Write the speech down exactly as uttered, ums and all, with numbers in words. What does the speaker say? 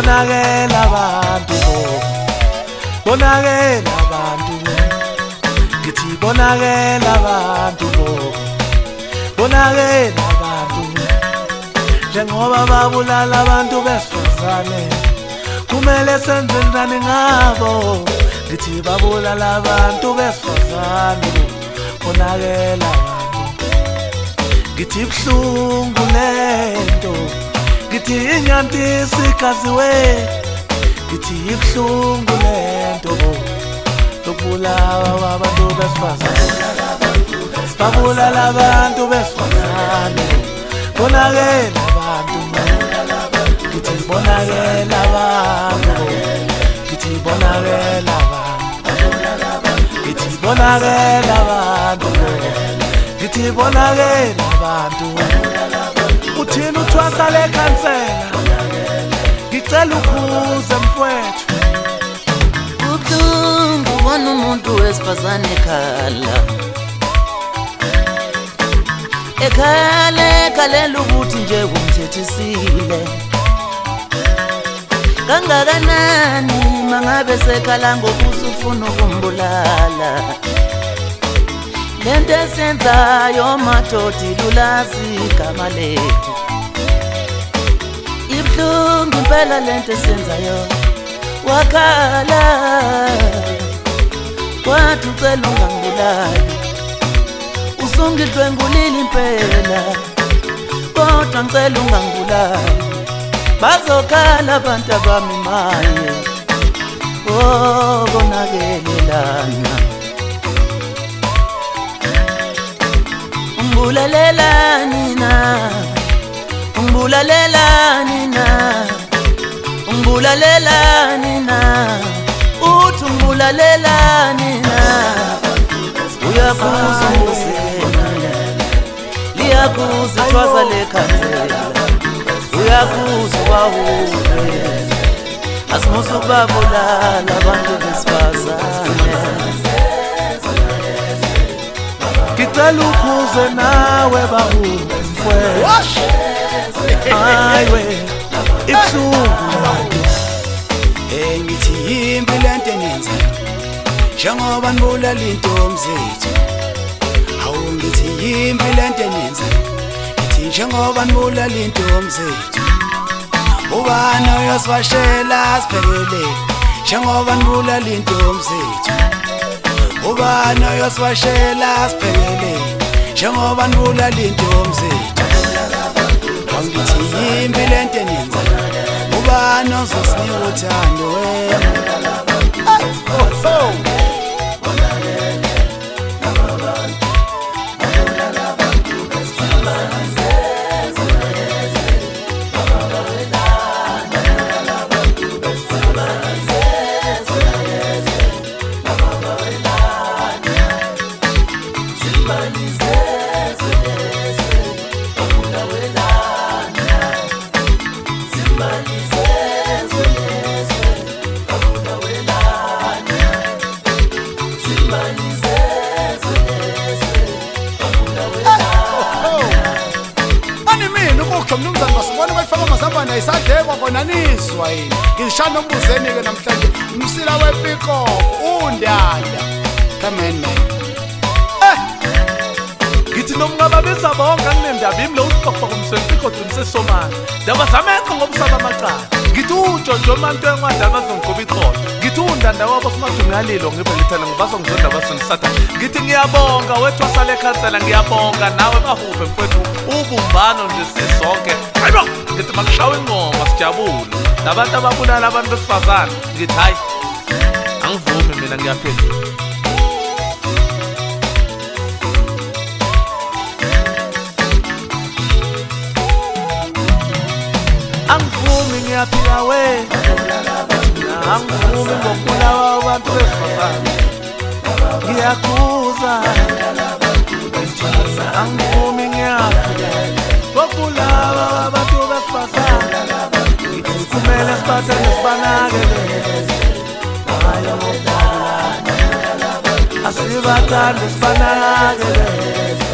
bonakela abantu bonakela abantu ngithi bonakela abantu bonakela abantu njengoba babulala abantu besifazane kumele senze njani ngabo ngithi babulala abantu besifazane bonakela abantu ngithi buhlungu lento ngithi inyantisi kaziwe ngithi ibuhlungu lento lokubulawa abantu besifazane babulala abantu besifazane bonakela abantu ngithi bonakela abantu ngithi bonakela abantu ngithi bonakela abantu ngithi bonakela abantu uthini uthwasa lekhansela ngicela ukhuze mfowethu ubuhlungu ubona umuntu wesifazane ekhala ekhala ekhalela ukuthi nje kumthethisile kangakanani mangabe sekhala ngokuthi ufuna ukumbulala lento esenzayo madoda ilulazi igama lethu ibuhlungu impela lento esenzayo wakhala wathi ucela ungangibulali usungidlwengulile impela kodwa ngicela ungangibulali bazokhala abantu abami maye oh bonakelelana umbulalelani na umbulalelani na umbulalelani na uthi umbulalelani na uyakuza umusena liyakuza ithwaza lekhansela uyakuza wahure asimusa ukubabulala abantu besifazane ngicela ukhuze nawe bahume mfowethu aywe ibuhlungu ngithi yimbi lento enyenzayo njengoba nibulala intombi zethu hawu ngithi yimbi lento enyenzayo ngithi njengoba nibulala intombi zethu ubani oyosivashela sibhekele njengoba nibulala intombi zethu ubani oyosivashela sibhekele njengoba nibulala intombi zethu ngithi yimbi lento enyenzayo ubani ozosinika uthando wena mnumzane basibona bayifaka amazambane ayisadekwa kona nizwa yini ngishaya nombuzeni-ke namhlanje umsila wepiko undanda come on man eh ngithi nomngababiza bonke anginendaba imlo usibhokubhoko umsempiko dunisesomana ndaba zamekho ngomsaba amacala ngithi uJojo manto encwadi abazongigoba iqolo ngithi undanda wabo simadunyalilo ngibelithele ngibazongizonda basondisatha ngithi ngiyabonga wethu wasale khansela ngiyabonga nawe bahube mfowethu ubumbano nje sisonke hayibo ngithi makushawe ingoma sijabule nabantu ababulala abantu besifazane ngithi hayi angivumi mina ngiyaphendula angivumi ngiyaphila we angivumi ngokubulawa abantu besifazane ngiyakuza angivumi ngiyaphila ngokubulawa abantu besifazane kumele siphathe nesibanakele asibathande sibanakele